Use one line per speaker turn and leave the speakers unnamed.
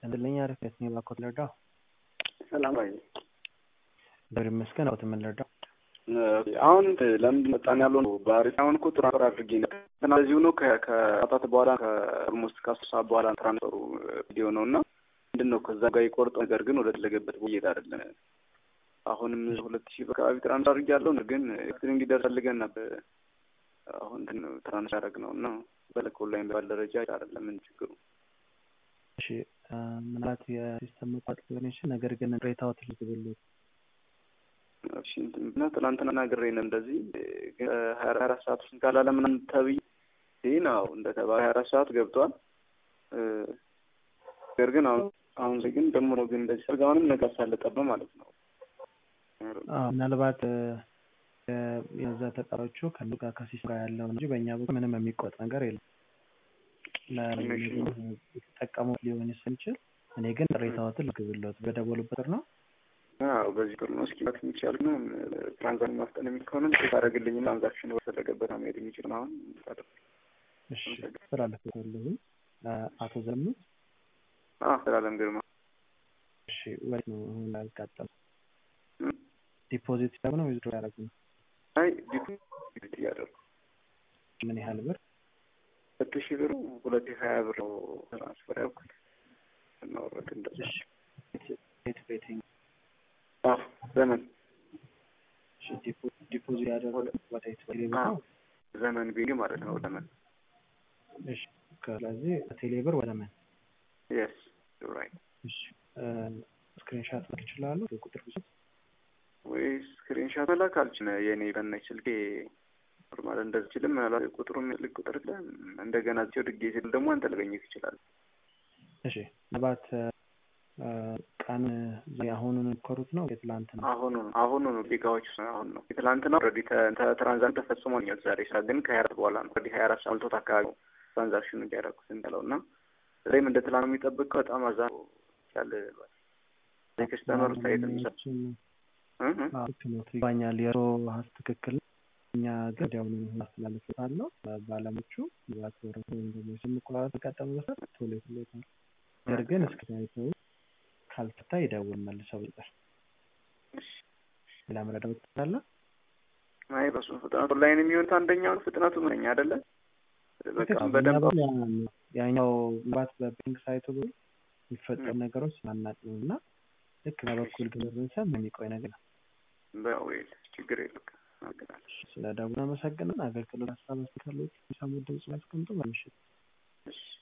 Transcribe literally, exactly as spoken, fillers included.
እንደለኛ አሪፍ ነው ባኮት ለርዳው
ሰላም አይ
በሪ መስከን አውት ምን ለርዳው
አሁን ለምን መጣን ያለው ባሪ አሁን እኮ ትራንስፈር አድርጌ ነበር ስለዚህ ነው ከአጣት በኋላ ከኦልሞስት ከአስር ሰዓት በኋላ ትራንስፈሩ ቪዲዮ ነውና ምንድነው ከዛ ጋር ይቆርጥ ነገር ግን ወደ ተለገበት ወይዬ አይደለም አሁንም ሁለት ሺህ በቃቢ ትራንስፈር አድርጌያለሁ ግን ኤክስትሪም እንዲደርስ ፈልገን ነበር አሁን ትራንስፈር አደረግነውና በለክ ኦንላይን ባልደረጃ አይደለም ምን ችግሩ
እሺ ምናልባት የሲስተም መቋረጥ ሊሆን ይችላል ነገር ግን ሬታው ትልቅ ብሎ
እሺ እንትና ትናንትና ነግሬን እንደዚህ ሀያ አራት ሰዓት ውስጥ ካላለ ምን ተብይ ነው እንደተባለ ሀያ አራት ሰዓት ገብቷል ነገር ግን አሁን አሁን ግን ደግሞ ነው ግን እንደዚህ ሰርጋውንም ነገር ሳለጠበ ማለት ነው
አዎ ምናልባት የዛ ተቃራጮ ከሉቃ ከሲስተም ጋር ያለው እንጂ በእኛ በኩል ምንም የሚቆጥ ነገር የለም ለተጠቀሙ ሊሆን ይችላል እኔ ግን ሬታውትን ልክብሎት በደወሉበት ነው
አዎ በዚህ ቀን ነው እስኪ ይችላል ነው ትራንዛክሽን ማፍጠን የሚከሆነ ታረግልኝ ትራንዛክሽን ወሰደገበት አመድ የሚችል አሁን
እሺ ተላልፈ ሁሉ አቶ ዘሙ
አዎ ሰላም ግርማ
እሺ ወይ ነው አሁን አልቃጠል ዲፖዚት ደግሞ ዊዝድሮ ያደርጉ
አይ ዲፖዚት ያደርጉ
ምን ያህል ብር
ሁለት ሺህ ብር ሁለት ሺህ ሀያ ብር ትራንስፈር ያደርጉት ነው ወረድ እንደዚህ
ሴት ሬቲንግ
አዎ ዘመን
እሺ ዲፖዚት ያደርጉት ወጣይት ወለበው
ዘመን ቢግ ማለት ነው ዘመን
እሺ ከላዚህ ቴሌብር ወለመን
yes you're right
እሺ ስክሪንሾት ማድረግ ይችላል ቁጥር ብዙ
ወይ ስክሪንሾት መላካልች ነው የኔ በእናይ ስልኬ ኖርማል እንደዚህ ይችላል ማለት ቁጥሩን ልክ ቁጥር እንደገና እዚው ድጌ ሲል ደግሞ አንተ ልገኝክ ይችላል
እሺ ለባት ቀን ያሁኑን ኮሩት ነው የትላንት ነው
አሁን አሁን ነው ዲጋዎች አሁን ነው የትላንት ነው ኦሬዲ ትራንዛክሽን ተፈጽሞኛል ዛሬ ሳግን ከሀያ አራት በኋላ ነው ኦሬዲ ሀያ አራት ሰዓት ተካካዩ ትራንዛክሽኑ እንዲያደርጉት እንደለውና ዘይም እንደ ትላንት የሚጠብቀው በጣም አዛው ያለ ለከስተመሩ ሳይት እንሰጥም
እህ ባኛል የሮ ሀስ ትክክል እኛ ገዳውን ማስተላለፍታለሁ ባለሙቹ ያተወረው እንደዚህ ስንቆራጥ ተቀጠመ በሰጥ ቶሎ ይለታል ደርገን እስከታይተው ካልተታ ይደውል መልሰው ይጣል እሺ ለምረዳው ተጣላ
አይ በሱ ፍጥነቱ ላይ ነው የሚሆን አንደኛው ፍጥነቱ ምንኛ አይደለ በቃ በደንብ
ያኛው ባስ በባንክ ሳይቱ ብሎ ይፈጠር ነገሮች ማናቅ ነውና ልክ በበኩል ግብርን ሰም የሚቆይ ነገር ነው
በወይል ችግር የለም አገናኝ
ስለዳውና መሰገነን አገልግሎት ሀሳብ አስተካክሎት ሰሙ ድምጽ ማስቀምጡ በምሽት እሺ